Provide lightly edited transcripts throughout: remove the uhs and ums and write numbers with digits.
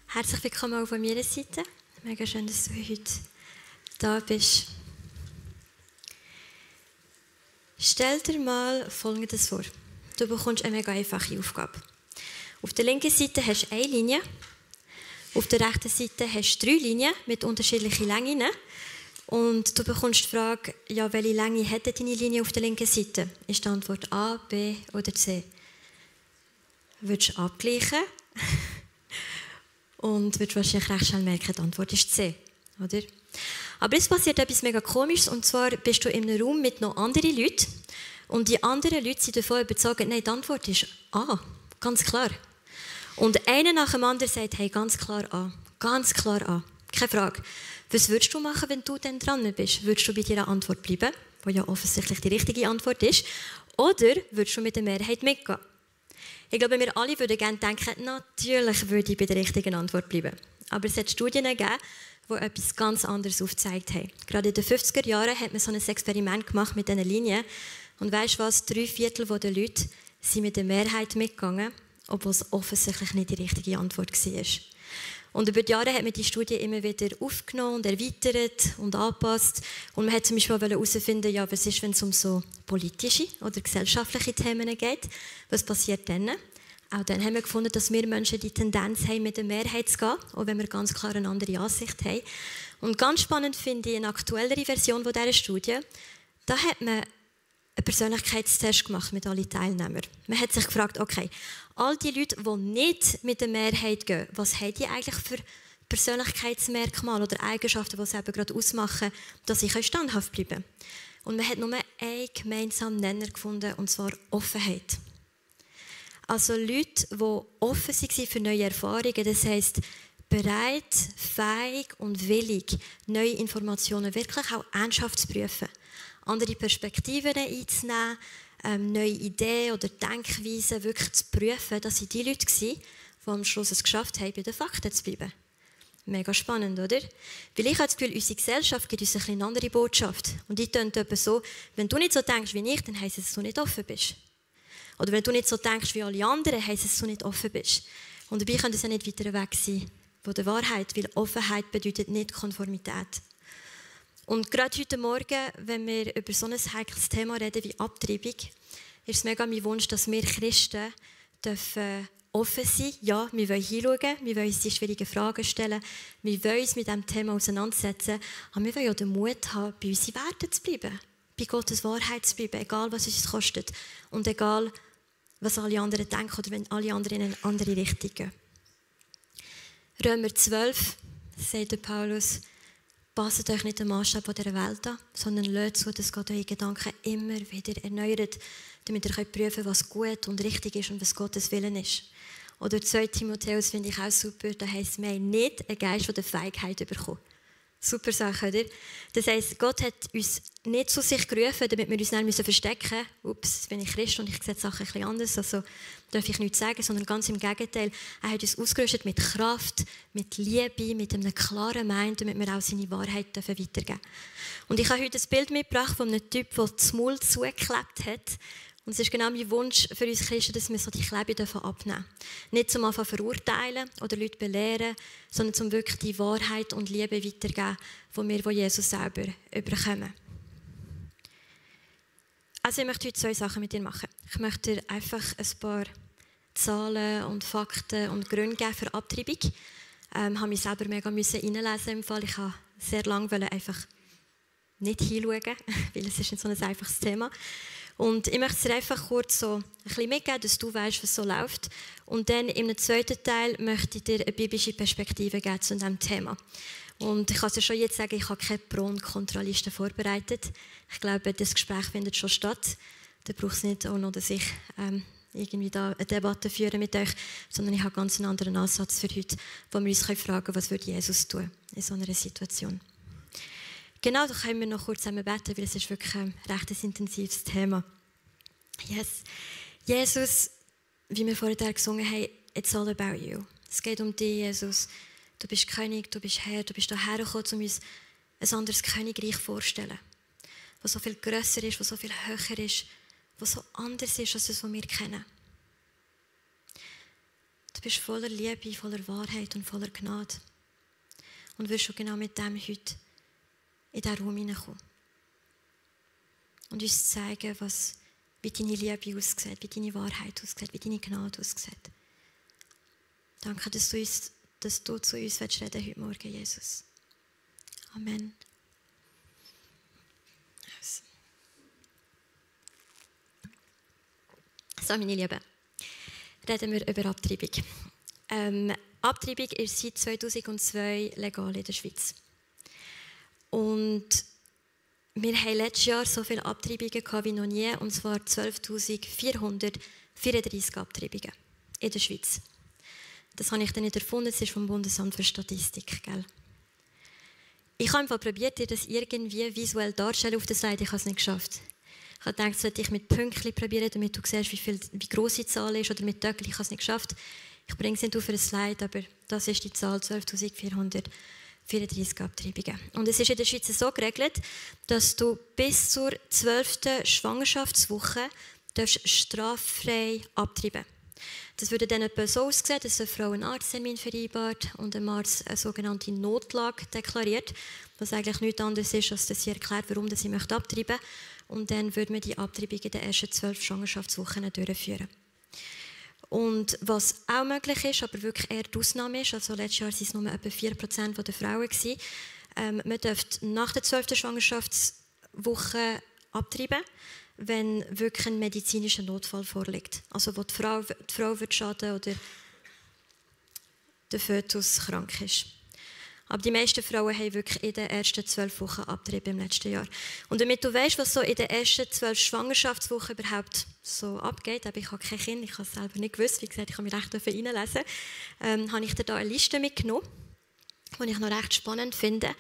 Herzlich willkommen auch von meiner Seite. Mega schön, dass du heute da bist. Stell dir mal Folgendes vor. Du bekommst eine mega einfache Aufgabe. Auf der linken Seite hast du eine Linie. Auf der rechten Seite hast du 3 Linien mit unterschiedlichen Längen. Und du bekommst die Frage, ja, welche Länge hat deine Linie auf der linken Seite? Ist die Antwort A, B oder C? Würdest du abgleichen? Und wirst wahrscheinlich recht schnell merken, die Antwort ist C, oder? Aber es passiert etwas mega Komisches, und zwar bist du in einem Raum mit noch anderen Leuten und die anderen Leute sind davon überzeugt, nein, die Antwort ist A, ganz klar. Und einer nach dem anderen sagt, hey, ganz klar A, keine Frage. Was würdest du machen, wenn du dann dran bist? Würdest du bei deiner Antwort bleiben, die ja offensichtlich die richtige Antwort ist, oder würdest du mit der Mehrheit mitgehen? Ich glaube, wir alle würden gerne denken, natürlich würde ich bei der richtigen Antwort bleiben. Aber es hat Studien gegeben, die etwas ganz anderes aufgezeigt haben. Gerade in den 50er Jahren hat man so ein Experiment gemacht mit diesen Linien. Und weisst du was? 3/4 der Leute sind mit der Mehrheit mitgegangen, obwohl es offensichtlich nicht die richtige Antwort war. Und über die Jahre hat man die Studie immer wieder aufgenommen und erweitert und angepasst. Und man hat zum Beispiel herausfinden, ja, was ist, wenn es um so politische oder gesellschaftliche Themen geht. Was passiert dann? Auch dann haben wir gefunden, dass wir Menschen die Tendenz haben, mit der Mehrheit zu gehen, auch wenn wir ganz klar eine andere Ansicht haben. Und ganz spannend finde ich eine aktuellere Version dieser Studie. Da hat man einen Persönlichkeitstest gemacht mit allen Teilnehmern. Man hat sich gefragt, okay, all die Leute, die nicht mit der Mehrheit gehen, was haben die eigentlich für Persönlichkeitsmerkmale oder Eigenschaften, die sie eben gerade ausmachen, dass sie standhaft bleiben können? Und man hat nur einen gemeinsamen Nenner gefunden, und zwar Offenheit. Also Leute, die offen waren für neue Erfahrungen, das heisst, bereit, fähig und willig, neue Informationen wirklich auch ernsthaft zu prüfen, andere Perspektiven einzunehmen, neue Ideen oder Denkweisen wirklich zu prüfen, dass sie die Leute waren, die am Schluss es geschafft haben, bei den Fakten zu bleiben. Mega spannend, oder? Weil ich habe das Gefühl, unsere Gesellschaft gibt uns eine andere Botschaft. Und die tönt etwa so, wenn du nicht so denkst wie ich, dann heisst es, dass du nicht offen bist. Oder wenn du nicht so denkst wie alle anderen, heisst es, dass du nicht offen bist. Und dabei könnte es ja nicht weiter weg sein von der Wahrheit, weil Offenheit bedeutet nicht Konformität. Und gerade heute Morgen, wenn wir über so ein heikles Thema reden wie Abtreibung, ist es mega mein Wunsch, dass wir Christen dürfen offen sein. Ja, wir wollen hinschauen, wir wollen uns die schwierigen Fragen stellen, wir wollen uns mit diesem Thema auseinandersetzen, aber wir wollen auch den Mut haben, bei unseren Werten zu bleiben, bei Gottes Wahrheit zu bleiben, egal was es uns kostet und egal was alle anderen denken oder wenn alle anderen in eine andere Richtung gehen. Römer 12, sagt Paulus, passt euch nicht den Maßstab dieser Welt an, sondern lasst zu, dass Gott eure Gedanken immer wieder erneuert, damit ihr prüfen könnt, was gut und richtig ist und was Gottes Willen ist. Oder 2 Timotheus finde ich auch super, da heisst, wir haben nicht einen Geist von der Feigheit bekommen. Super Sache, oder? Das heisst, Gott hat uns nicht zu sich gerufen, damit wir uns nicht verstecken müssen. Ups, jetzt bin ich Christ und ich sehe die Sachen ein bisschen anders, also darf ich nichts sagen, sondern ganz im Gegenteil. Er hat uns ausgerüstet mit Kraft, mit Liebe, mit einem klaren Mind, damit wir auch seine Wahrheit weitergeben dürfen. Und ich habe heute ein Bild mitgebracht von einem Typ, der das Maul zugeklebt hat. Und es ist genau mein Wunsch für uns Christen, dass wir so die Klebe abnehmen dürfen. Nicht zum Anfang verurteilen oder Leute belehren, sondern zum wirklich die Wahrheit und Liebe weitergeben, von mir, wo Jesus selber überkommen. Also ich möchte heute 2 Sachen mit dir machen. Ich möchte dir einfach ein paar Zahlen und Fakten und Gründe geben für Abtreibung. Ich habe mich selber mega reinlesen im Fall. Ich habe sehr lange einfach nicht hinschauen, weil es ist nicht so ein einfaches Thema. Und ich möchte dir einfach kurz so ein bisschen mitgeben, dass du weißt, was so läuft. Und dann im zweiten Teil möchte ich dir eine biblische Perspektive geben zu diesem Thema. Und ich kann dir schon jetzt sagen, ich habe keine Pro- und Kontraliste vorbereitet. Ich glaube, das Gespräch findet schon statt. Da braucht es nicht auch noch, dass ich irgendwie da eine Debatte führen mit euch, sondern ich habe ganz einen anderen Ansatz für heute, wo wir uns fragen können, was würde Jesus tun in so einer Situation. Genau, da können wir noch kurz zusammen beten, weil es ist wirklich ein recht intensives Thema. Yes. Jesus, wie wir vorher gesungen haben, it's all about you. Es geht um dich, Jesus. Du bist König, du bist Herr, du bist hierher gekommen, um uns ein anderes Königreich vorzustellen. Das so viel grösser ist, das so viel höher ist, das so anders ist als das, was wir kennen. Du bist voller Liebe, voller Wahrheit und voller Gnade. Und wirst schon genau mit dem heute in diesen Raum hineinkommen. Und uns zeigen, wie deine Liebe aussieht, wie deine Wahrheit aussieht, wie deine Gnade aussieht. Danke, dass du zu uns reden willst heute Morgen, Jesus. Amen. So, meine Lieben, reden wir über Abtreibung. Abtreibung ist seit 2002 legal in der Schweiz. Und wir hatten letztes Jahr so viele Abtreibungen wie noch nie, und zwar 12.434 Abtreibungen in der Schweiz. Das habe ich dann nicht erfunden, das ist vom Bundesamt für Statistik. Gell? Ich habe probiert, dir das irgendwie visuell darzustellen auf der Seite, ich habe es nicht geschafft. Ich habe gedacht, sollte ich mit Pünktchen probieren, damit du siehst, wie gross die Zahl ist, oder mit Töckchen, ich habe es nicht geschafft. Ich bringe es nicht auf ein Slide, aber das ist die Zahl, 12.434 Abtreibungen. Und es ist in der Schweiz so geregelt, dass du bis zur 12. Schwangerschaftswoche straffrei abtreiben darfst. Das würde dann etwa so aussehen, dass eine Frau einen Arzttermin vereinbart und dem Arzt eine sogenannte Notlage deklariert, was eigentlich nichts anderes ist, als dass sie erklärt, warum sie abtreiben möchte. Und dann würde man die Abtreibung in den ersten 12 Schwangerschaftswochen durchführen. Und was auch möglich ist, aber wirklich eher die Ausnahme ist, also letztes Jahr waren es nur etwa 4% der Frauen, man dürfte nach der 12. Schwangerschaftswoche abtreiben, wenn wirklich ein medizinischer Notfall vorliegt. Also wo die Frau wird schaden oder der Fötus krank ist. Aber die meisten Frauen haben wirklich in den ersten 12 Wochen abgetrieben im letzten Jahr. Und damit du weißt, was so in den ersten 12 Schwangerschaftswochen überhaupt so abgeht, aber ich habe kein Kind, ich habe es selber nicht gewusst, wie gesagt, ich habe mich recht reinlesen, habe ich dir da eine Liste mitgenommen, die ich noch recht spannend finde.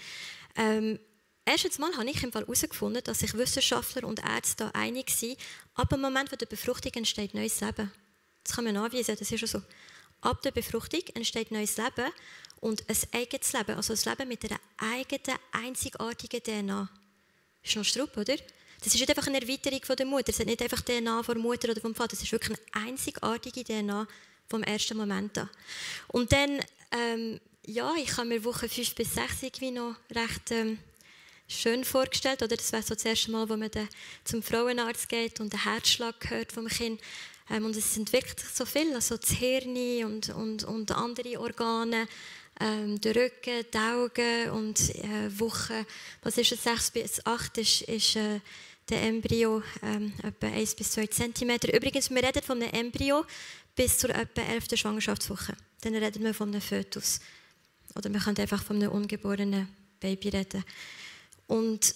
Erstens mal habe ich im Fall herausgefunden, dass sich Wissenschaftler und Ärzte da einig sind, ab dem Moment, wo der Befruchtung entsteht neues Leben. Das kann man nachweisen, das ist schon so. Ab der Befruchtung entsteht neues Leben und ein eigenes Leben, also ein Leben mit einer eigenen, einzigartigen DNA. Das ist noch Strupp, oder? Das ist nicht einfach eine Erweiterung von der Mutter, das ist nicht einfach DNA von der Mutter oder vom Vater, das ist wirklich eine einzigartige DNA vom ersten Moment an. Und dann, ich habe mir Woche 5 bis 6 irgendwie noch recht schön vorgestellt, oder? Das wäre so das erste Mal, wo man dann zum Frauenarzt geht und den Herzschlag hört vom Kind. Und es sind wirklich so viel, also das Hirn und andere Organe, der Rücken, die Augen und Woche, was ist es, 6 bis 8 ist der Embryo etwa 1 bis 2 cm. Übrigens, wir reden von einem Embryo bis zur etwa 11. Schwangerschaftswoche. Dann reden wir von einem Fötus. Oder man kann einfach von einem ungeborenen Baby reden. Und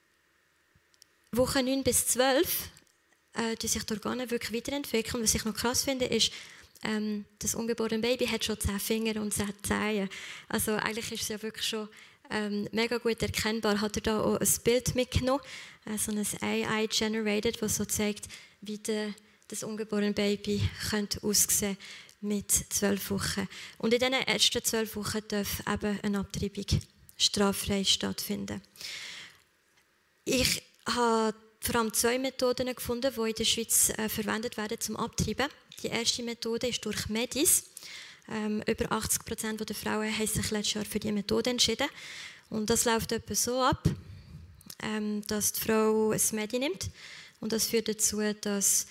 Woche 9 bis 12 die sich die Organe wirklich weiterentwickeln. Was ich noch krass finde, ist, das ungeborene Baby hat schon 10 Finger und 10 Zehen. Also eigentlich ist es ja wirklich schon mega gut erkennbar. Hat er da auch ein Bild mitgenommen, so ein AI-generated, das so zeigt, wie das ungeborene Baby könnte aussehen mit 12 Wochen. Und in diesen ersten 12 Wochen darf eben eine Abtreibung straffrei stattfinden. Ich habe vor allem 2 Methoden gefunden, die in der Schweiz verwendet werden zum Abtreiben. Die erste Methode ist durch Medis. Über 80% der Frauen haben sich letztes Jahr für diese Methode entschieden. Und das läuft etwa so ab, dass die Frau ein Medi nimmt. Und das führt dazu, dass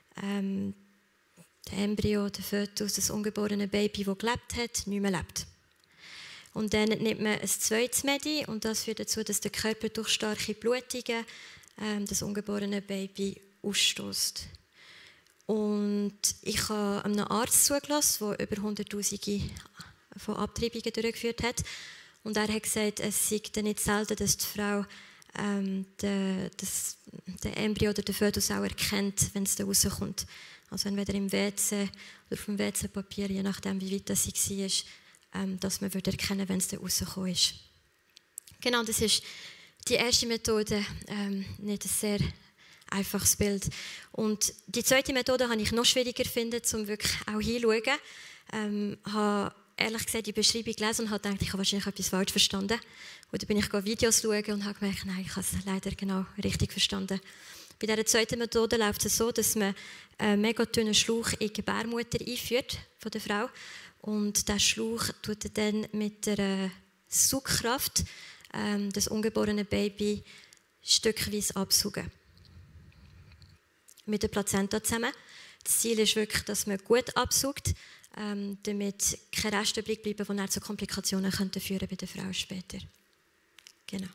der Embryo, der Fötus, das ungeborene Baby, das gelebt hat, nicht mehr lebt. Und dann nimmt man ein zweites Medi und das führt dazu, dass der Körper durch starke Blutungen das ungeborene Baby ausstößt. Und ich habe einem Arzt zugelassen, der über 100'000 von Abtreibungen durchgeführt hat. Und er hat gesagt, es sei nicht selten, dass die Frau den Embryo oder den Fötus auch erkennt, wenn es da rauskommt. Also entweder im WC oder auf dem WC-Papier, je nachdem, wie weit das war, dass man erkennen würde, wenn es da rausgekommen ist. Genau, das ist die erste Methode, nicht ein sehr einfaches Bild. Und die zweite Methode habe ich noch schwieriger gefunden, um wirklich auch hinzuschauen. Habe ehrlich gesagt die Beschreibung gelesen und habe gedacht, ich habe wahrscheinlich etwas falsch verstanden. Und dann bin ich Videos schauen und habe gemerkt, nein, ich habe es leider genau richtig verstanden. Bei dieser zweiten Methode läuft es so, dass man einen mega dünnen Schlauch in die Gebärmutter einführt von der Frau. Und dieser Schlauch tut dann mit der Saugkraft das ungeborene Baby stückweise absaugen. Mit der Plazenta zusammen. Das Ziel ist wirklich, dass man gut absaugt, damit keine Reste übrig bleiben, die dann zu Komplikationen führen bei der Frau später. Genau.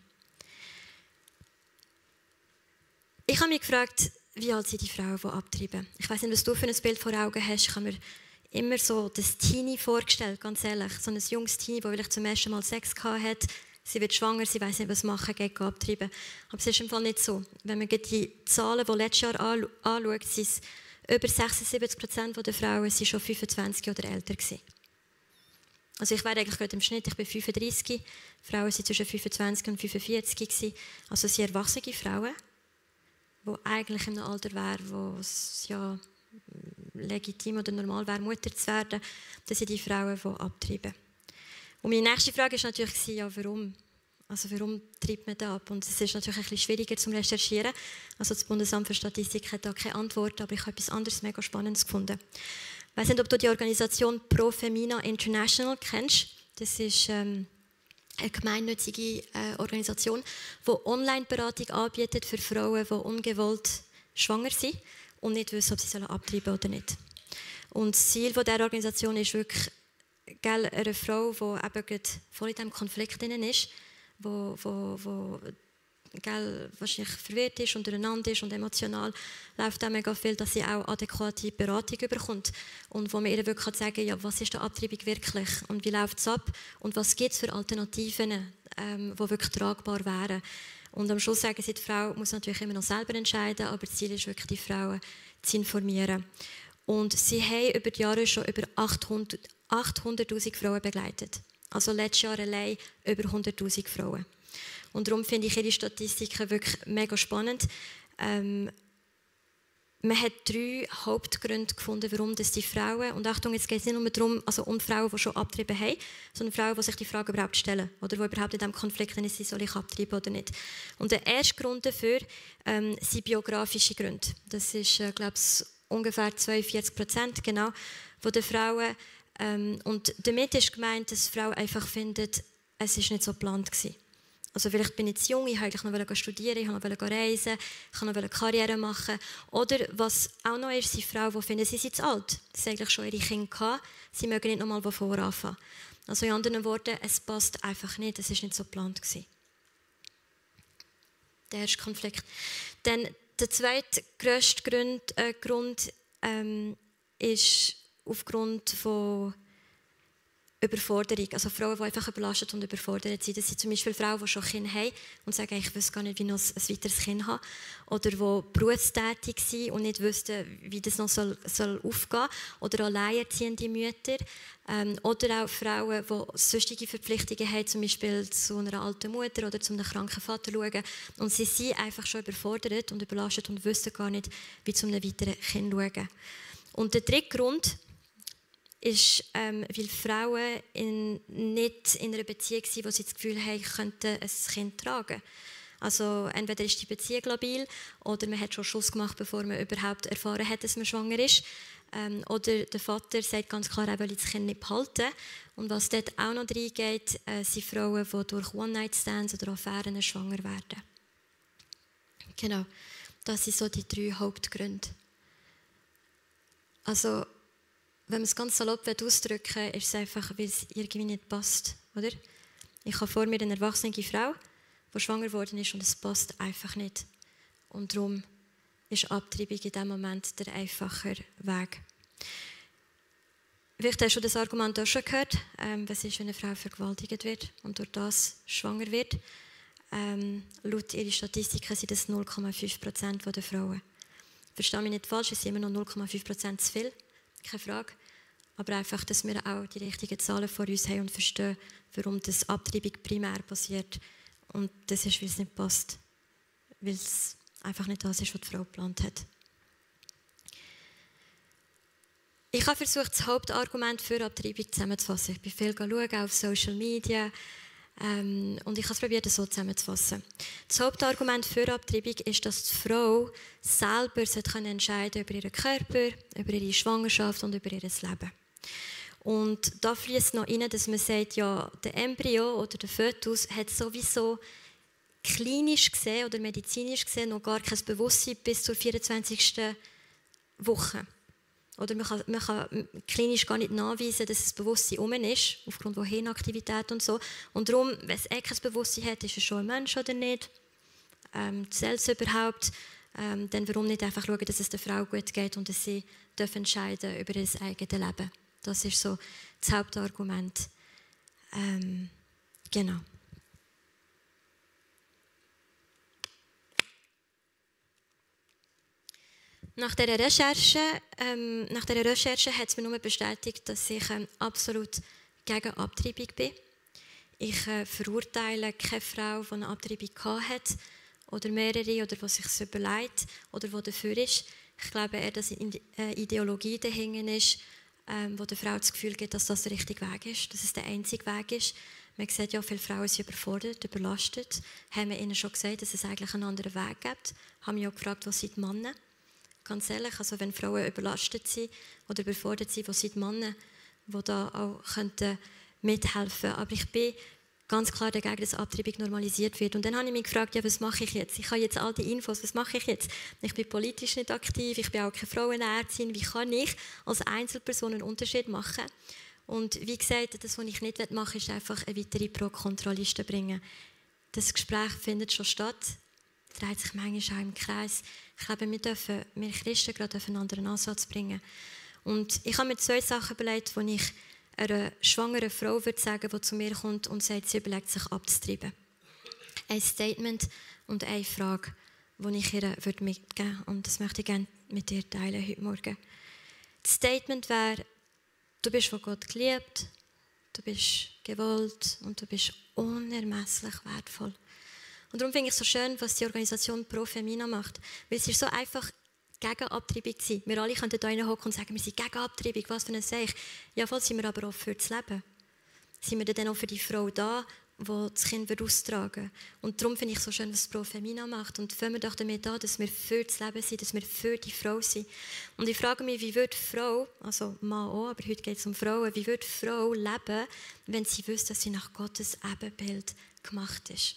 Ich habe mich gefragt, wie alt sind die Frauen, die abtreiben? Ich weiß nicht, was du für ein Bild vor Augen hast. Ich habe mir immer so das Teenie vorgestellt, ganz ehrlich. So ein junges Teenie, das vielleicht zum ersten Mal Sex hatte. Sie wird schwanger, sie weiß nicht, was machen, geht abtreiben. Aber es ist im Fall nicht so. Wenn man die Zahlen, die letztes Jahr anschaut, sind es über 76% der Frauen sind schon 25 oder älter gewesen. Also ich wäre eigentlich gerade im Schnitt, ich bin 35, Frauen sind zwischen 25 und 45 gewesen. Also sehr erwachsene Frauen, die eigentlich in einem Alter wären, wo es ja legitim oder normal wäre, Mutter zu werden. Das sind die Frauen, die abtreiben. Und meine nächste Frage war natürlich, ja, warum? Also warum treibt man das ab? Und es ist natürlich ein bisschen schwieriger zu recherchieren. Also das Bundesamt für Statistik hat da keine Antwort, aber ich habe etwas anderes mega Spannendes gefunden. Ich weiss nicht, ob du die Organisation Pro Femina International kennst. Das ist eine gemeinnützige Organisation, die Online-Beratung anbietet für Frauen, die ungewollt schwanger sind und nicht wissen, ob sie abtreiben sollen oder nicht. Und das Ziel dieser Organisation ist wirklich, eine Frau, die eben voll in diesem Konflikt drin ist, die wahrscheinlich verwirrt ist und durcheinander ist und emotional, läuft auch mega viel, dass sie auch adäquate Beratung bekommt. Und wo man ihr wirklich sagen kann, ja, was ist die Abtreibung wirklich und wie läuft es ab und was gibt es für Alternativen, die wirklich tragbar wären. Und am Schluss sagen sie, die Frau muss natürlich immer noch selber entscheiden, aber das Ziel ist wirklich, die Frauen zu informieren. Und sie haben über die Jahre schon über 800'000 Frauen begleitet. Also letztes Jahr allein über 100'000 Frauen. Und darum finde ich ihre Statistiken wirklich mega spannend. Man hat 3 Hauptgründe gefunden, warum das die Frauen, und Achtung, jetzt geht es nicht nur darum, also um Frauen, die schon abgetrieben haben, sondern Frauen, die sich die Frage überhaupt stellen oder die überhaupt in diesem Konflikt sind, soll ich abtreiben oder nicht. Und der erste Grund dafür sind biografische Gründe. Das ist, glaube ich, ungefähr 42% genau, von den Frauen. Und damit ist gemeint, dass Frauen einfach finden, es war nicht so geplant gewesen. Also vielleicht bin ich zu jung, ich wollte noch studieren, ich wollte noch reisen, ich wollte noch Karriere machen. Oder was auch noch ist, sind Frauen, die finden, sie sind zu alt. Sie haben eigentlich schon ihre Kinder gehabt, sie mögen nicht noch mal von vorne anfangen. Also in anderen Worten, es passt einfach nicht, es war nicht so geplant gewesen. Der erste Konflikt. Dann der zweite grösste Grund ist aufgrund von Überforderung. Also Frauen, die einfach überlastet und überfordert sind. Das sind zum Beispiel Frauen, die schon Kinder haben und sagen, ich weiß gar nicht, wie ich noch ein weiteres Kind habe. Oder die berufstätig sind und nicht wüssten, wie das noch soll aufgehen soll. Oder alleinerziehende Mütter. Oder auch Frauen, die sonstige Verpflichtungen haben, zum Beispiel zu einer alten Mutter oder zu einem kranken Vater schauen. Und sie sind einfach schon überfordert und überlastet und wissen gar nicht, wie zu einem weiteren Kind schauen. Und der dritte Grund ist, weil Frauen nicht in einer Beziehung sind, wo sie das Gefühl haben, könnten ein Kind tragen. Also entweder ist die Beziehung labil oder man hat schon Schluss gemacht, bevor man überhaupt erfahren hat, dass man schwanger ist. Oder der Vater sagt ganz klar, er will das Kind nicht behalten. Und was dort auch noch reingeht, sind Frauen, die durch One-Night-Stands oder Affären schwanger werden. Genau, das sind so die 3 Hauptgründe. Also, wenn man es ganz salopp ausdrücken will, ist es einfach, weil es irgendwie nicht passt. Oder? Ich habe vor mir eine erwachsene Frau, die schwanger geworden ist und es passt einfach nicht. Und darum ist Abtreibung in diesem Moment der einfache Weg. Vielleicht hast du das Argument auch schon gehört. Was ist, wenn eine Frau vergewaltigt wird und durch das schwanger wird? Laut ihren Statistiken sind das 0,5% der Frauen. Verstehe mich nicht falsch, es sind immer noch 0,5% zu viel. Keine Frage. Aber einfach, dass wir auch die richtigen Zahlen vor uns haben und verstehen, warum das Abtreibung primär passiert. Und das ist, weil es nicht passt. Weil es einfach nicht das ist, was die Frau geplant hat. Ich habe versucht, das Hauptargument für Abtreibung zusammenzufassen. Ich bin viel schauen auf Social Media. Und ich habe es probiert, das so zusammenzufassen. Das Hauptargument für Abtreibung ist, dass die Frau selber entscheiden über ihren Körper, über ihre Schwangerschaft und über ihr Leben. Und da fließt noch rein, dass man sagt, ja, der Embryo oder der Fötus hat sowieso klinisch gesehen oder medizinisch gesehen noch gar kein Bewusstsein bis zur 24. Woche. Oder man kann klinisch gar nicht nachweisen, dass das Bewusstsein um ist, aufgrund von Hirnaktivität und so. Und darum, wenn es kein Bewusstsein hat, ist es schon ein Mensch oder nicht, zählt es überhaupt, dann warum nicht einfach schauen, dass es der Frau gut geht und dass sie entscheiden über ihr eigenes Leben. Das ist so das Hauptargument. Genau. Nach dieser Recherche hat es mir nur bestätigt, dass ich absolut gegen Abtreibung bin. Ich verurteile keine Frau, die eine Abtreibung hatte, oder mehrere, oder die sich es überlegt, oder die dafür ist. Ich glaube eher, dass eine Ideologie dahinter ist, wo der Frau das Gefühl gibt, dass das der richtige Weg ist, dass es der einzige Weg ist. Man sieht ja, viele Frauen sind überfordert, überlastet. Haben wir ihnen schon gesagt, dass es eigentlich einen anderen Weg gibt? Haben wir auch gefragt, was sind die Männer? Ganz ehrlich, also wenn Frauen überlastet sind oder überfordert sind, was sind die Männer, die da auch mithelfen könnten. Aber ich bin ganz klar dagegen, dass Abtreibung normalisiert wird. Und dann habe ich mich gefragt, ja, was mache ich jetzt? Ich habe jetzt all die Infos, was mache ich jetzt? Ich bin politisch nicht aktiv, ich bin auch keine Frauenärztin. Wie kann ich als Einzelperson einen Unterschied machen? Und wie gesagt, das, was ich nicht machen will, ist einfach eine weitere Pro-Kontra-Liste bringen. Das Gespräch findet schon statt, dreht sich manchmal auch im Kreis. Ich glaube, wir Christen gerade einen anderen Ansatz bringen. Und ich habe mir 2 Sachen überlegt, die ich einer schwangeren Frau würde sagen, die zu mir kommt und sagt, sie überlegt sich abzutreiben. Ein Statement und eine Frage, die ich ihr mitgeben würde. Und das möchte ich gerne mit dir teilen heute Morgen. Das Statement wäre, du bist von Gott geliebt, du bist gewollt und du bist unermesslich wertvoll. Und darum finde ich es so schön, was die Organisation Pro Femina macht. Weil es ist so einfach, gegen Abtreibung zu sein. Wir alle könnten hier hocken und sagen, wir sind gegen Abtreibung, was für ein Seich. Ja, voll sind wir aber auch für das Leben. Sind wir dann auch für die Frau da, die das Kind austragen wird. Und darum finde ich es so schön, was Pro Femina macht. Und fangen wir doch damit an, dass wir für das Leben sind, dass wir für die Frau sind. Und ich frage mich, wie würde Frau, also Mann auch, aber heute geht es um Frauen, wie würde Frau leben, wenn sie wüsste, dass sie nach Gottes Ebenbild gemacht ist.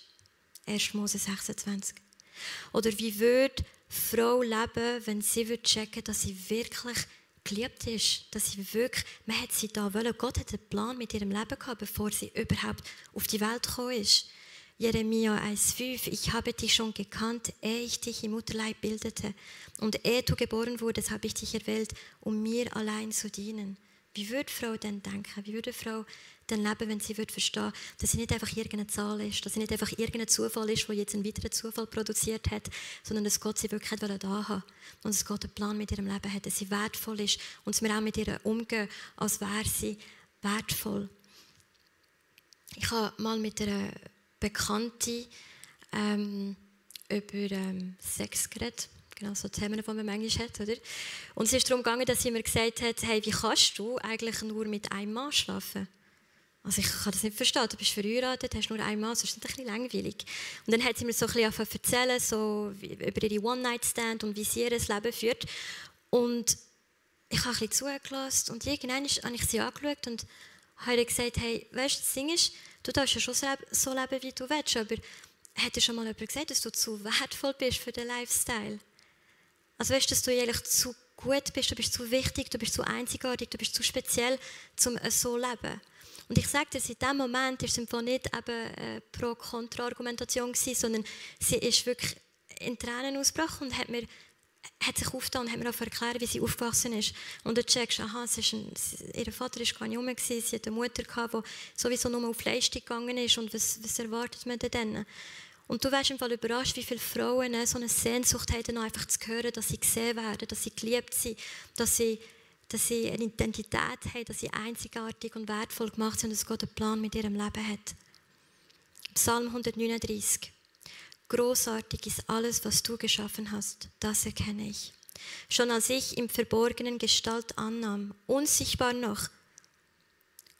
1. Mose 26. Oder wie würde Frau leben, wenn sie checken würde, dass sie wirklich geliebt ist, dass sie wirklich, man hat sie da wollen. Gott hat einen Plan mit ihrem Leben gehabt, bevor sie überhaupt auf die Welt gekommen ist. Jeremia 1,5: Ich habe dich schon gekannt, ehe ich dich im Mutterleib bildete. Und ehe du geboren wurdest, habe ich dich erwählt, um mir allein zu dienen. Wie würde Frau denn denken? Wie würde Frau denn leben, wenn sie verstehen würde, dass sie nicht einfach irgendeine Zahl ist, dass sie nicht einfach irgendein Zufall ist, der jetzt einen weiteren Zufall produziert hat, sondern dass Gott sie wirklich da haben und dass Gott einen Plan mit ihrem Leben hat, dass sie wertvoll ist und dass wir auch mit ihr umgehen, als wäre sie wertvoll. Ich habe mal mit einer Bekannten über Sex geredet. Genau, so Themen, die man manchmal hat. Oder? Und es ist darum gegangen, dass sie mir gesagt hat, hey, wie kannst du eigentlich nur mit einem Mann schlafen? Also ich kann das nicht verstehen. Du bist verheiratet, hast nur einen Mann, das ist nicht ein bisschen langweilig. Und dann hat sie mir so ein bisschen erzählen, so über ihre One-Night-Stand und wie sie ihr Leben führt. Und ich habe ein bisschen zugelassen und irgendwann habe ich sie angeschaut und habe ihr gesagt, hey, weißt du, das Ding ist, du darfst ja schon so leben, wie du willst, aber hat dir schon mal jemand gesagt, dass du zu wertvoll bist für den Lifestyle? Also weißt du, dass du eigentlich zu gut bist, du bist zu wichtig, du bist zu einzigartig, du bist zu speziell, um so zu leben. Und ich sage dir, in diesem Moment war es nicht eine Pro-Kontra-Argumentation, sondern sie ist wirklich in Tränen ausgebrochen und hat sich aufgetan und hat mir auch erklärt, wie sie aufgewachsen ist. Und du checkst, aha, ihr Vater war gar nicht rum, sie hatte eine Mutter, die sowieso nur auf Leistung gegangen ist. Und was erwartet man denn dann? Und du wärst im Fall überrascht, wie viele Frauen so eine Sehnsucht haben, einfach zu hören, dass sie gesehen werden, dass sie geliebt sind, dass sie eine Identität haben, dass sie einzigartig und wertvoll gemacht sind und dass Gott einen Plan mit ihrem Leben hat. Psalm 139. Großartig ist alles, was du geschaffen hast, das erkenne ich. Schon als ich im Verborgenen Gestalt annahm, unsichtbar noch,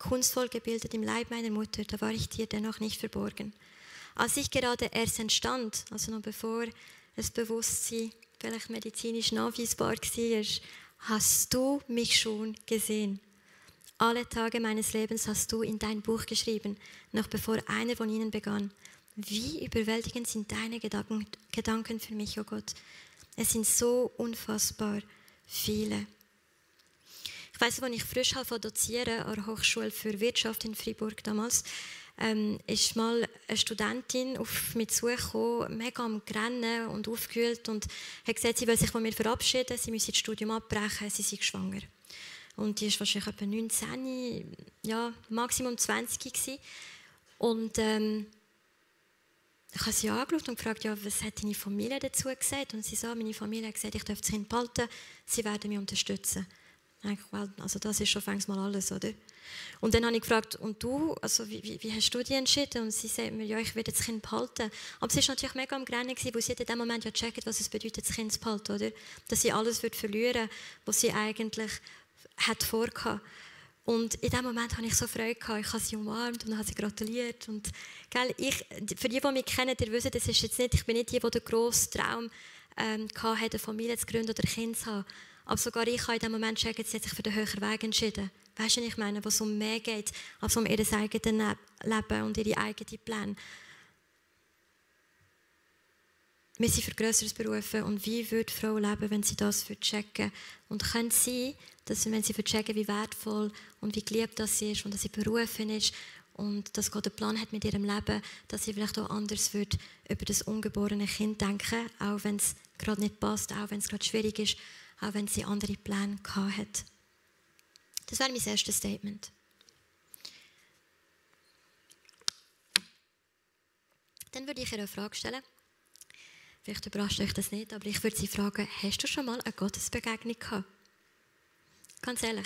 kunstvoll gebildet im Leib meiner Mutter, da war ich dir dennoch nicht verborgen. Als ich gerade erst entstand, also noch bevor das Bewusstsein vielleicht medizinisch nachweisbar war, hast du mich schon gesehen. Alle Tage meines Lebens hast du in dein Buch geschrieben, noch bevor einer von ihnen begann. Wie überwältigend sind deine Gedanken für mich, oh Gott. Es sind so unfassbar viele. Ich weiss, als ich frisch dozieren an der Hochschule für Wirtschaft in Freiburg damals, ist mal eine Studentin auf mich zugekommen, mega am Rennen und aufgewühlt und hat gesagt, sie will sich von mir verabschieden, sie müsse das Studium abbrechen, sie sei schwanger. Und die war wahrscheinlich etwa 19, ja, Maximum 20 gewesen. Und ich habe sie angeschaut und gefragt, ja, was hat deine Familie dazu gesagt? Und sie sagt, meine Familie hat gesagt, ich darf das Kind behalten, sie werden mich unterstützen. Also das ist schon fängst mal alles, oder? Und dann habe ich gefragt, und du, also wie hast du dich entschieden? Und sie sagt mir, ja, ich werde das Kind behalten. Aber sie war natürlich mega am Grennen, weil sie in dem Moment ja gecheckt, was es bedeutet, das Kind zu behalten, oder? Dass sie alles wird verlieren, was sie eigentlich hat vorgehabt. Und in dem Moment hatte ich so Freude gehabt. Ich habe sie umarmt und habe sie gratuliert. Und, gell, für die mich kennen, ihr wisst, das ist jetzt nicht, ich bin nicht die den grossen Traum hatte, eine Familie zu gründen oder ein Kind zu haben. Aber sogar ich habe in dem Moment checken, sie hat sich für den höheren Weg entschieden. Weißt du, was ich meine? Wo es um mehr geht, als um ihr eigenes Leben und ihre eigenen Pläne. Wir sind für Grösseres berufen. Und wie würde Frau leben, wenn sie das checken würde? Und könnte sein, dass wenn sie checken, wie wertvoll und wie geliebt das sie ist und dass sie berufen ist und dass Gott einen Plan hat mit ihrem Leben, dass sie vielleicht auch anders wird über das ungeborene Kind denken, auch wenn es gerade nicht passt, auch wenn es gerade schwierig ist, auch wenn sie andere Pläne hat. Das wäre mein erstes Statement. Dann würde ich ihr eine Frage stellen. Vielleicht überrascht euch das nicht, aber ich würde sie fragen, hast du schon mal eine Gottesbegegnung gehabt? Ganz ehrlich.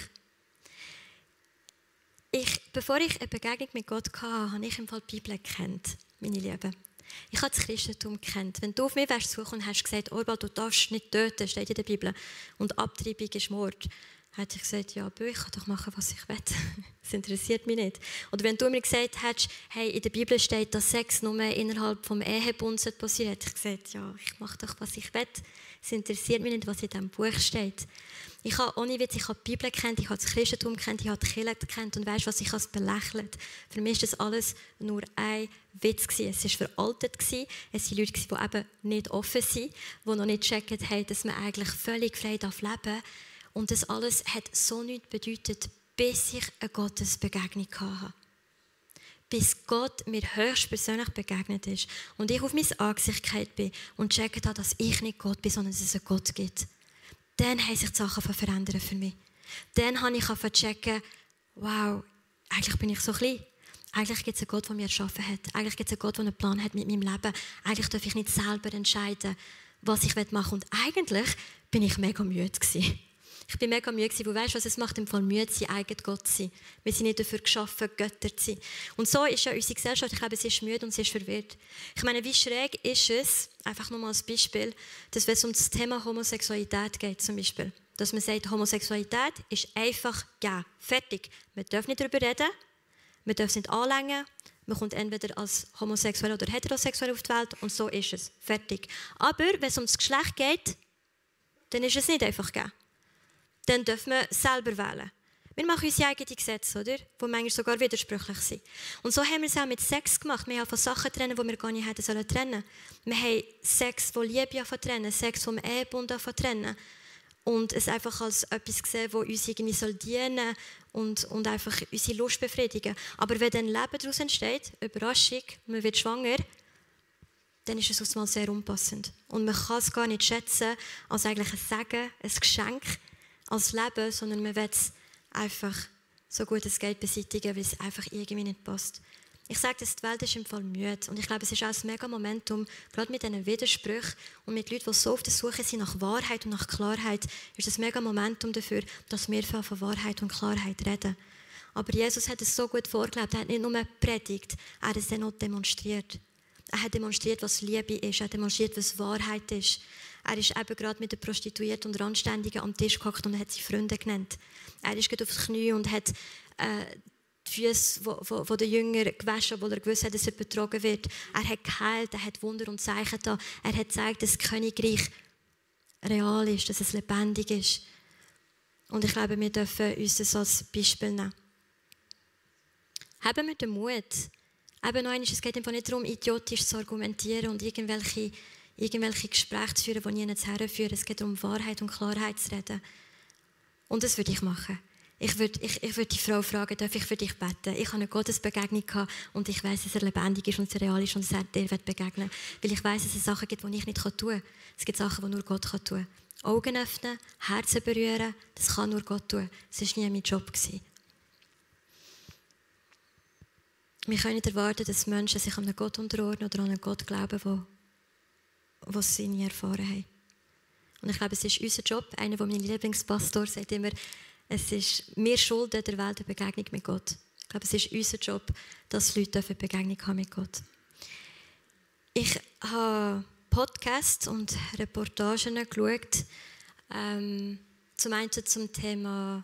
Bevor ich eine Begegnung mit Gott hatte, habe ich im Fall die Bibel gekannt, meine Lieben. Ich habe das Christentum gekannt. Wenn du auf mich wärst und hast gesagt, Orbal, du darfst nicht töten, steht in der Bibel, und Abtreibung ist Mord, hätte ich gesagt, ja, ich kann doch machen, was ich will. Das interessiert mich nicht. Oder wenn du mir gesagt hättest, hey, in der Bibel steht, dass Sex nur innerhalb des Ehebunds passiert, hätte ich gesagt, ja, ich mache doch, was ich will. Es interessiert mich nicht, was in diesem Buch steht. Ich habe ohne Witz, ich habe die Bibel gekannt, ich habe das Christentum gekannt, ich habe die Kirche gekannt und weißt du was, ich habe es belächelt. Für mich war das alles nur ein Witz gewesen. Es war veraltet gewesen. Es waren Leute, die eben nicht offen sind, die noch nicht checken haben, dass man eigentlich völlig frei leben darf. Und das alles hat so nichts bedeutet, bis ich eine Gottesbegegnung hatte. Bis Gott mir höchstpersönlich begegnet ist und ich auf mein Angesicht gefallen bin und gecheckt habe, dass ich nicht Gott bin, sondern dass es einen Gott gibt. Dann haben sich die Sachen verändert für mich. Dann habe ich checken, wow, eigentlich bin ich so klein. Eigentlich gibt es einen Gott, der mich erschaffen hat. Eigentlich gibt es einen Gott, der einen Plan hat mit meinem Leben. Eigentlich darf ich nicht selber entscheiden, was ich machen will. Und eigentlich bin ich mega müde gewesen. Ich bin mega müde gewesen, weil weißt du, was es macht, im Fall müde zu sein, eigen Gott zu sein. Wir sind nicht dafür geschaffen, Götter zu sein. Und so ist ja unsere Gesellschaft, ich glaube, sie ist müde und sie ist verwirrt. Ich meine, wie schräg ist es, einfach nur mal als Beispiel, dass wenn es um das Thema Homosexualität geht, zum Beispiel, dass man sagt, Homosexualität ist einfach gegeben, fertig. Man darf nicht darüber reden, man darf es nicht anlängen, man kommt entweder als homosexuell oder heterosexuell auf die Welt und so ist es, fertig. Aber wenn es um das Geschlecht geht, dann ist es nicht einfach gegeben. Dann dürfen wir selber wählen. Wir machen unsere eigenen Gesetze, oder? Die manchmal sogar widersprüchlich sind. Und so haben wir es auch mit Sex gemacht. Wir haben von Sachen trennen, die wir gar nicht hätten trennen sollen. Wir haben Sex, wo Liebe trennen, Sex vom Ehebund trennen. Und es einfach als etwas gesehen, das uns irgendwie dienen soll und einfach unsere Lust befriedigen. Aber wenn dann Leben daraus entsteht, Überraschung, man wird schwanger, dann ist es oftmals sehr unpassend. Und man kann es gar nicht schätzen als eigentlich ein Segen, ein Geschenk, als Leben, sondern man will es einfach so gut es geht beseitigen, weil es einfach irgendwie nicht passt. Ich sage, dass die Welt ist im Fall müde und ich glaube, es ist auch ein mega Momentum, gerade mit diesen Widersprüchen und mit Leuten, die so auf der Suche sind nach Wahrheit und nach Klarheit, ist es ein mega Momentum dafür, dass wir von Wahrheit und Klarheit reden. Aber Jesus hat es so gut vorgelebt, er hat nicht nur predigt, er hat es dann auch demonstriert. Er hat demonstriert, was Liebe ist, er hat demonstriert, was Wahrheit ist. Er ist eben gerade mit den Prostituierten und Randständigen am Tisch gehockt und hat sie Freunde genannt. Er ist gerade auf die Knie und hat die Füße von den Jüngern gewaschen, obwohl er gewusst hat, dass er betrogen wird. Er hat geheilt, er hat Wunder und Zeichen da. Er hat gezeigt, dass das Königreich real ist, dass es lebendig ist. Und ich glaube, wir dürfen uns das als Beispiel nehmen. Haben wir den Mut. Eben noch einmal, es geht einfach nicht darum, idiotisch zu argumentieren und irgendwelche Gespräche zu führen, die niemand herführen. Es geht darum, Wahrheit und Klarheit zu reden. Und das würde ich machen. Ich würde die Frau fragen, darf ich für dich beten? Ich habe eine Gottesbegegnung gehabt und ich weiss, dass er lebendig ist und dass er real ist und dass er dir begegnen will. Weil ich weiss, dass es Sachen gibt, die ich nicht tun kann. Es gibt Sachen, die nur Gott tun kann. Augen öffnen, Herzen berühren, das kann nur Gott tun. Das war nie mein Job. Wir können nicht erwarten, dass Menschen sich an einen Gott unterordnen oder an einen Gott glauben, was sie nie erfahren haben. Und ich glaube, es ist unser Job. Einer von meinen Lieblingspastor sagt immer, es ist wir schulden der Welt eine Begegnung mit Gott. Ich glaube, es ist unser Job, dass Leute eine Begegnung haben mit Gott. Ich habe Podcasts und Reportagen geschaut, zum einen zum Thema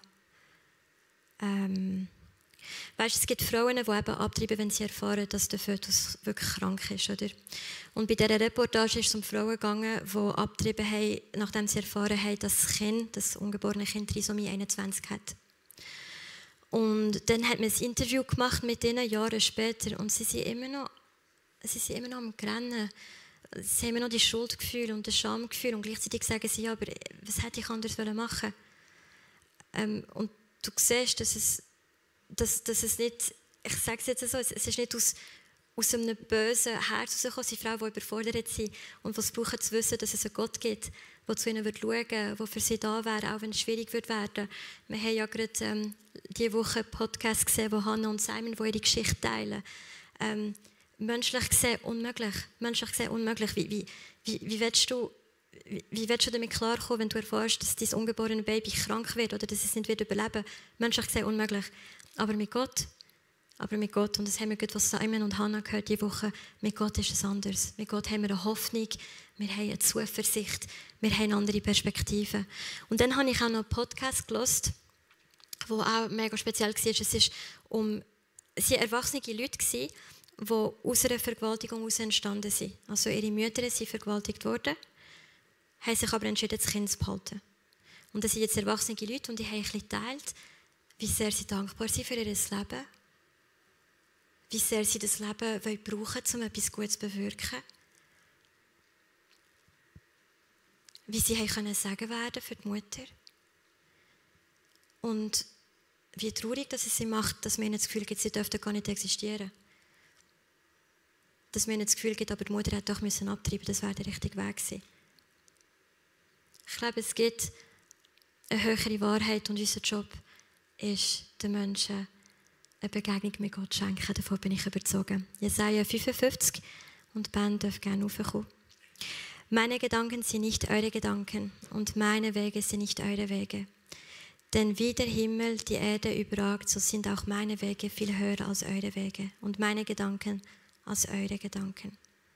weißt, es gibt Frauen, die eben abtreiben, wenn sie erfahren, dass der Fötus wirklich krank ist. Oder? Und bei dieser Reportage ist es um Frauen gegangen, die abtreiben haben, nachdem sie erfahren haben, dass das ungeborene Kind Trisomie 21 hat. Und dann hat man ein Interview gemacht mit ihnen Jahre später und sie sind immer noch am Rennen. Sie haben immer noch die Schuldgefühle und das Schamgefühl und gleichzeitig sagen sie, ja, aber was hätte ich anders machen wollen? Und du siehst, dass es nicht, ich sage es jetzt so, es ist nicht aus einem bösen Herz herausgekommen, sie Frauen, die überfordert sind und die brauchen zu wissen, dass es einen Gott gibt, der zu ihnen schauen wird, der für sie da wäre, auch wenn es schwierig wird werden. Wir haben ja gerade diese Woche einen Podcast gesehen, wo Hannah und Simon ihre Geschichte teilen. Menschlich gesehen unmöglich. Wie willst du damit klarkommen, wenn du erfährst, dass dein ungeborene Baby krank wird oder dass es nicht überleben wird? Menschlich gesehen unmöglich. Aber mit Gott, und das haben wir gerade von Simon und Hannah gehört diese Woche, mit Gott ist es anders. Mit Gott haben wir eine Hoffnung, wir haben eine Zuversicht, wir haben eine andere Perspektive. Und dann habe ich auch noch einen Podcast gehört, der auch mega speziell war. Es waren erwachsene Leute, die aus einer Vergewaltigung heraus entstanden sind. Also ihre Mütter sind vergewaltigt worden, haben sich aber entschieden, das Kind zu behalten. Und das sind jetzt erwachsene Leute und die haben ein bisschen geteilt, wie sehr sie dankbar sind für ihr Leben, wie sehr sie das Leben brauchen, um etwas Gutes zu bewirken, wie sie können Segen werden für die Mutter und wie traurig dass es sie macht, dass man ihnen das Gefühl gibt, sie dürften gar nicht existieren. Dass man ihnen das Gefühl gibt, aber die Mutter hätte doch abtreiben, das wäre der richtige Weg gewesen. Ich glaube, es gibt eine höhere Wahrheit und unser Job ist, den Menschen eine Begegnung mit Gott schenken. Davon bin ich überzeugt. Jesaja 55 und die Band darf gerne raufkommen. Meine Gedanken sind nicht eure Gedanken und meine Wege sind nicht eure Wege. Denn wie der Himmel die Erde überragt, so sind auch meine Wege viel höher als eure Wege und meine Gedanken als eure Gedanken.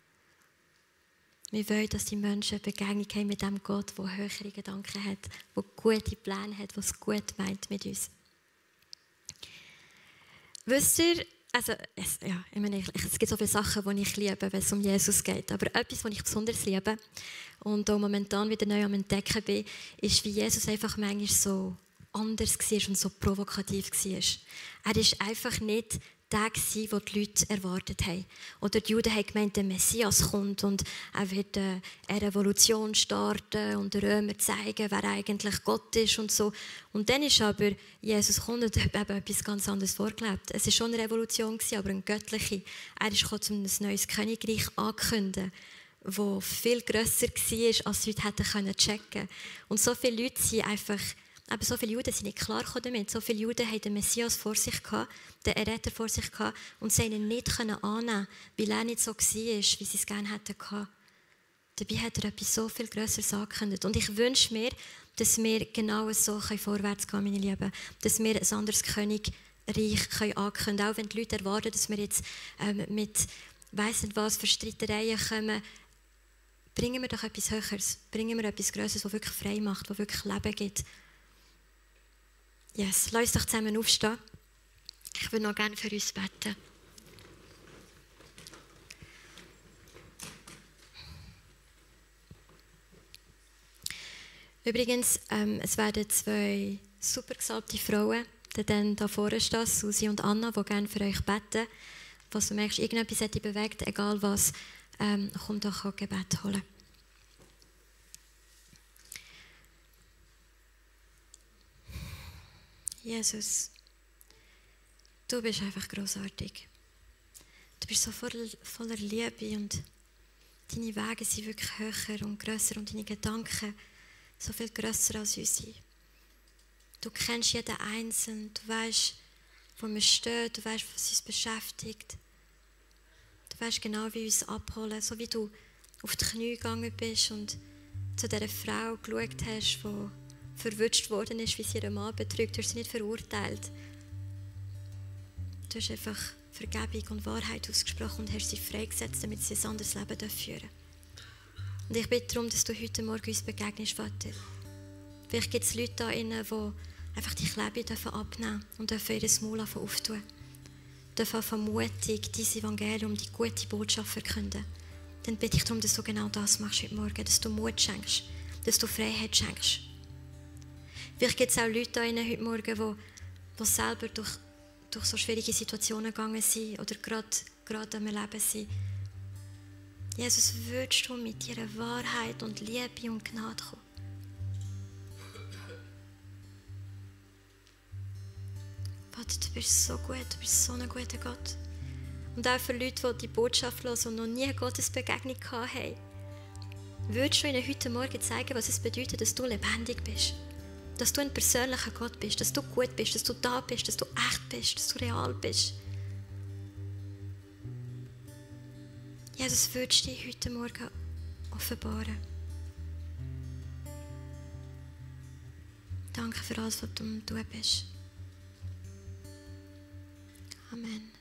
Wir wollen, dass die Menschen eine Begegnung haben mit dem Gott, der höhere Gedanken hat, der gute Pläne hat, der es gut meint mit uns. Wisst ihr, es gibt so viele Sachen, die ich liebe, wenn es um Jesus geht. Aber etwas, was ich besonders liebe und auch momentan wieder neu am Entdecken bin, ist, wie Jesus einfach manchmal so anders war und so provokativ war. Er ist einfach nicht der gewesen, den die Leute erwartet haben. Oder die Juden haben gemeint, der Messias kommt und er wird eine Revolution starten und den Römern zeigen, wer eigentlich Gott ist und so. Und dann ist aber Jesus gekommen und hat eben etwas ganz anderes vorgelebt. Es war schon eine Revolution, aber eine göttliche. Er ist gekommen, um ein neues Königreich anzukündigen, das viel grösser war, als sie heute checken können. Und so viele Leute sind einfach... Aber so viele Juden sind nicht klar damit. So viele Juden hatten den Messias vor sich gehabt, den Erretter vor sich gehabt, und sie ihn nicht annehmen, weil er nicht so war, wie sie es gerne hätten gehabt. Dabei hat er etwas so viel Grösseres angekündigt. Und ich wünsche mir, dass wir genau so vorwärts gehen, meine Lieben. Dass wir ein anderes Königreich ankündigen können. Auch wenn die Leute erwarten, dass wir jetzt mit weiss nicht was für Streitereien kommen, bringen wir doch etwas Höheres. Bringen wir etwas Grösseres, das wirklich frei macht, das wirklich Leben gibt. Yes, lass uns doch zusammen aufstehen. Ich würde noch gerne für uns beten. Übrigens, es werden 2 super gesalbte Frauen dann da vorne stehen, Susi und Anna, die gerne für euch beten. Was du merkst, irgendetwas hat dich bewegt, egal was, komm doch ein Gebet holen. Jesus, du bist einfach großartig. Du bist so voller Liebe und deine Wege sind wirklich höher und grösser und deine Gedanken so viel grösser als unsere. Du kennst jeden Einzelnen, du weißt, wo wir stehen, du weißt, was uns beschäftigt. Du weißt genau, wie wir uns abholen, so wie du auf die Knie gegangen bist und zu dieser Frau geschaut hast, die verwünscht worden ist, wie sie ihren Mann betrügt. Du hast sie nicht verurteilt. Du hast einfach Vergebung und Wahrheit ausgesprochen und hast sie freigesetzt, damit sie ein anderes Leben führen dürfen. Und ich bitte darum, dass du heute Morgen uns begegnest, Vater. Vielleicht gibt es Leute da drinnen, die einfach die Klebe abnehmen und ihr Maul auftun. Dürfen mutig dein Evangelium, die gute Botschaft verkünden. Dann bitte ich darum, dass du genau das machst heute Morgen, dass du Mut schenkst, dass du Freiheit schenkst. Vielleicht gibt es auch Leute da drinnen heute Morgen, die selber durch so schwierige Situationen gegangen sind oder gerade am Leben sind. Jesus, würdest du mit deiner Wahrheit und Liebe und Gnade kommen? Vater, du bist so gut, du bist so ein guter Gott. Und auch für Leute, die die Botschaft hören und noch nie eine Gottesbegegnung haben, würdest du ihnen heute Morgen zeigen, was es bedeutet, dass du lebendig bist. Dass du ein persönlicher Gott bist, dass du gut bist, dass du da bist, dass du echt bist, dass du real bist. Jesus, würdest du dich heute Morgen offenbaren. Danke für alles, was du am Tun bist. Amen.